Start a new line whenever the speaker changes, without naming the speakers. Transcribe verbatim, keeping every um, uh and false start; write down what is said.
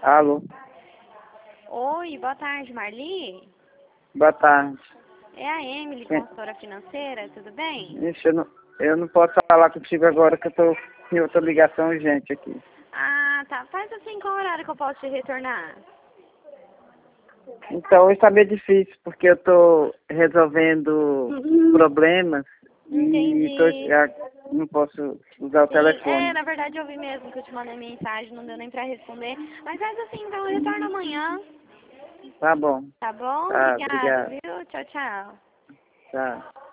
Alô?
Oi, boa tarde, Marli.
Boa tarde.
É a Emily,
Quem?
consultora financeira, tudo bem?
Ixi, eu não, eu não posso falar contigo agora que eu tô em outra ligação urgente aqui.
Ah, tá. Faz assim, qual horário que eu posso te retornar?
Então hoje tá meio difícil, porque eu tô resolvendo problemas e tô,
Entendi.
já não posso usar o
Sim, é,
telefone.
na verdade eu vi mesmo que eu te mandei mensagem, não deu nem pra responder. Mas faz assim, então eu retorno amanhã,
Tá bom.
tá bom?
Tá,
Obrigada,
obrigado.
viu? Tchau, tchau.
Tá.